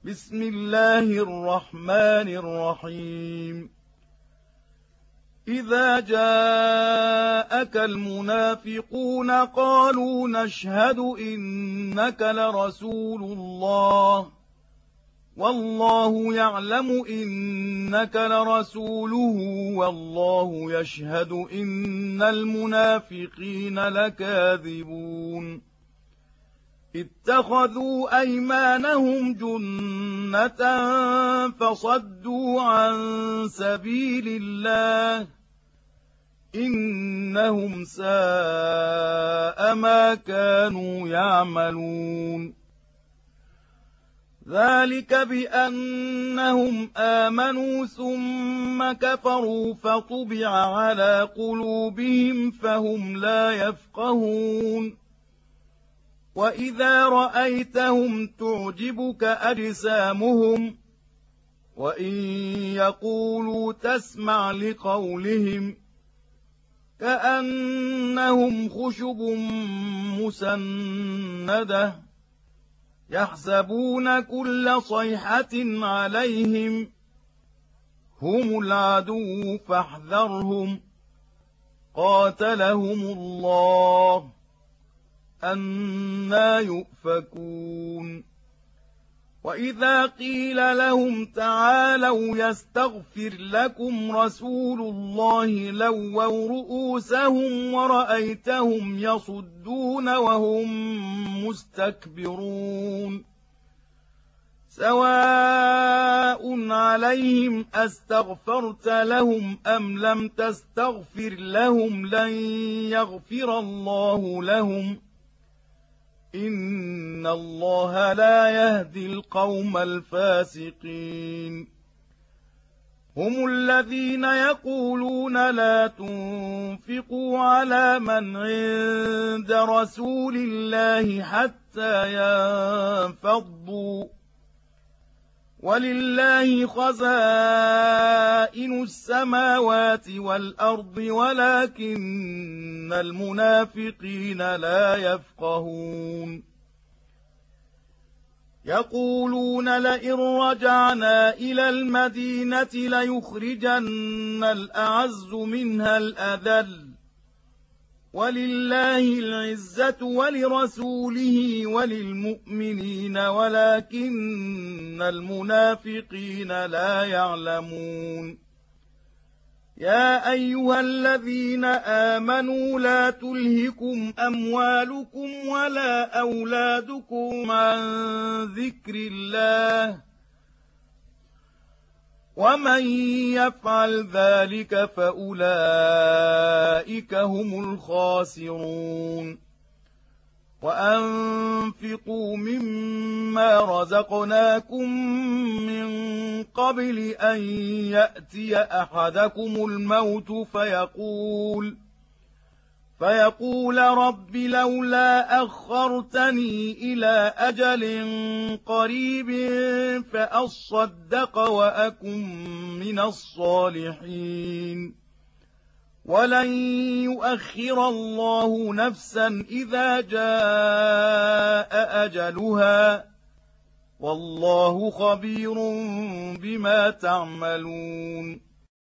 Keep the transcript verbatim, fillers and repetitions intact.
بسم الله الرحمن الرحيم إذا جاءك المنافقون قالوا نشهد إنك لرسول الله والله يعلم إنك لرسوله والله يشهد إن المنافقين لكاذبون اتخذوا أيمانهم جنة فصدوا عن سبيل الله إنهم ساء ما كانوا يعملون ذلك بأنهم آمنوا ثم كفروا فطبع على قلوبهم فهم لا يفقهون وإذا رأيتهم تعجبك أجسامهم وإن يقولوا تسمع لقولهم كأنهم خشب مسندة يحسبون كل صيحة عليهم هم العدو فاحذرهم قاتلهم الله أنى يؤفكون وإذا قيل لهم تعالوا يستغفر لكم رسول الله لووا رؤوسهم ورأيتهم يصدون وهم مستكبرون سواء عليهم أستغفرت لهم أم لم تستغفر لهم لن يغفر الله لهم إن الله لا يهدي القوم الفاسقين هم الذين يقولون لا تنفقوا على من عند رسول الله حتى ينفضوا ولله خزائن السماوات والأرض ولكن المنافقين لا يفقهون يقولون لئن رجعنا إلى المدينة ليخرجن الأعز منها الأذل ولله العزة ولرسوله وللمؤمنين ولكن المنافقين لا يعلمون يا أيها الذين آمنوا لا تلهكم أموالكم ولا أولادكم عن ذكر الله ومن يفعل ذلك فأولئك هم الخاسرون وأنفقوا مما رزقناكم من قبل أن يأتي أحدكم الموت فيقول فيقول رب لولا أخرتني إلى أجل قريب فأصدق وأكن من الصالحين ولن يؤخر الله نفسا إذا جاء أجلها والله خبير بما تعملون